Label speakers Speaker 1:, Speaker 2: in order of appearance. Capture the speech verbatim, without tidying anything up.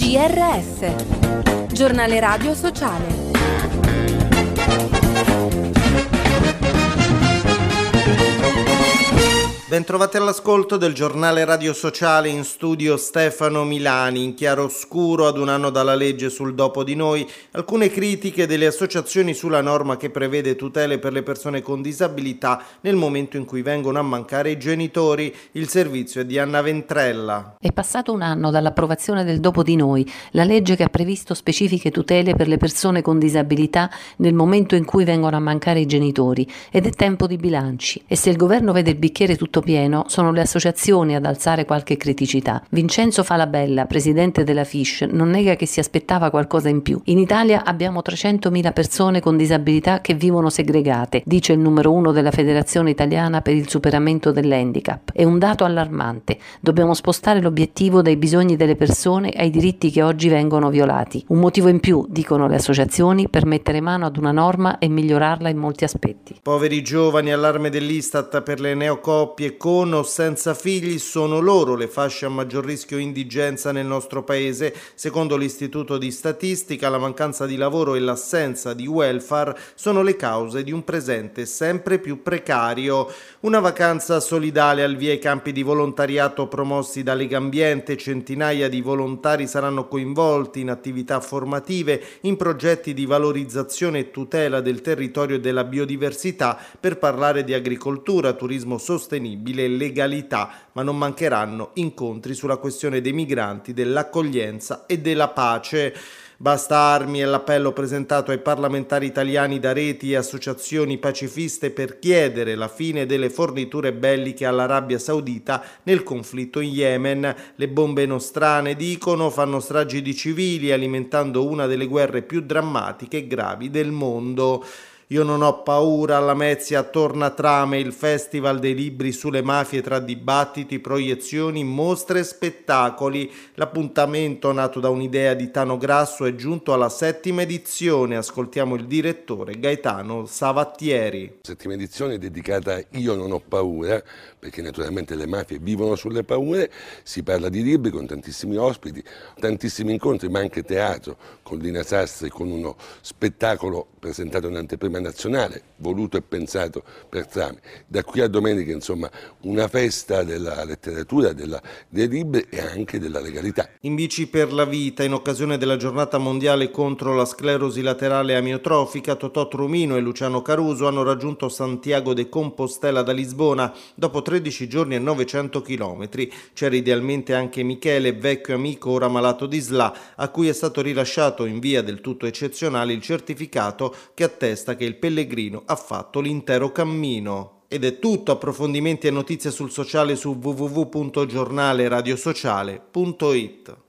Speaker 1: G R S, Giornale Radio Sociale.
Speaker 2: Bentrovati all'ascolto del Giornale Radio Sociale, in studio Stefano Milani. In chiaroscuro ad un anno dalla legge sul dopo di noi, alcune critiche delle associazioni sulla norma che prevede tutele per le persone con disabilità nel momento in cui vengono a mancare i genitori. Il servizio è di Anna Ventrella.
Speaker 3: È passato un anno dall'approvazione del dopo di noi, la legge che ha previsto specifiche tutele per le persone con disabilità nel momento in cui vengono a mancare i genitori, ed è tempo di bilanci. E se il governo vede il bicchiere tutto pieno, sono le associazioni ad alzare qualche criticità. Vincenzo Falabella, presidente della F I S C, non nega che si aspettava qualcosa in più. In Italia abbiamo trecentomila persone con disabilità che vivono segregate, dice il numero uno della Federazione Italiana per il superamento dell'handicap. È un dato allarmante. Dobbiamo spostare l'obiettivo dai bisogni delle persone ai diritti che oggi vengono violati. Un motivo in più, dicono le associazioni, per mettere mano ad una norma e migliorarla in molti aspetti.
Speaker 2: Poveri giovani, allarme dell'Istat per le neocoppie con o senza figli, sono loro le fasce a maggior rischio indigenza nel nostro paese. Secondo l'Istituto di Statistica, la mancanza di lavoro e l'assenza di welfare sono le cause di un presente sempre più precario. Una vacanza solidale al via ai campi di volontariato promossi da Legambiente. Centinaia di volontari saranno coinvolti in attività formative, in progetti di valorizzazione e tutela del territorio e della biodiversità, per parlare di agricoltura, turismo sostenibile e legalità, ma non mancheranno incontri sulla questione dei migranti, dell'accoglienza e della pace. Basta armi è l'appello presentato ai parlamentari italiani da reti e associazioni pacifiste per chiedere la fine delle forniture belliche all'Arabia Saudita nel conflitto in Yemen. Le bombe nostrane, dicono, fanno stragi di civili, alimentando una delle guerre più drammatiche e gravi del mondo. Io non ho paura, alla Lamezia torna Trame, il festival dei libri sulle mafie tra dibattiti, proiezioni, mostre e spettacoli. L'appuntamento, nato da un'idea di Tano Grasso, è giunto alla settima edizione. Ascoltiamo il direttore Gaetano Savattieri.
Speaker 4: La settima edizione è dedicata a Io non ho paura, perché naturalmente le mafie vivono sulle paure. Si parla di libri con tantissimi ospiti, tantissimi incontri, ma anche teatro con Lina Sastre, con uno spettacolo presentato in anteprima nazionale, voluto e pensato per Trame. Da qui a domenica, insomma, una festa della letteratura, della, dei libri e anche della legalità.
Speaker 2: In Bici per la Vita, in occasione della giornata mondiale contro la sclerosi laterale amiotrofica, Totò Trumino e Luciano Caruso hanno raggiunto Santiago de Compostela da Lisbona dopo tredici giorni e novecento chilometri. C'era idealmente anche Michele, vecchio amico ora malato di S L A, a cui è stato rilasciato in via del tutto eccezionale il certificato che attesta che il pellegrino ha fatto l'intero cammino. Ed è tutto. Approfondimenti e notizie sul sociale su w w w punto giornale radio sociale punto it.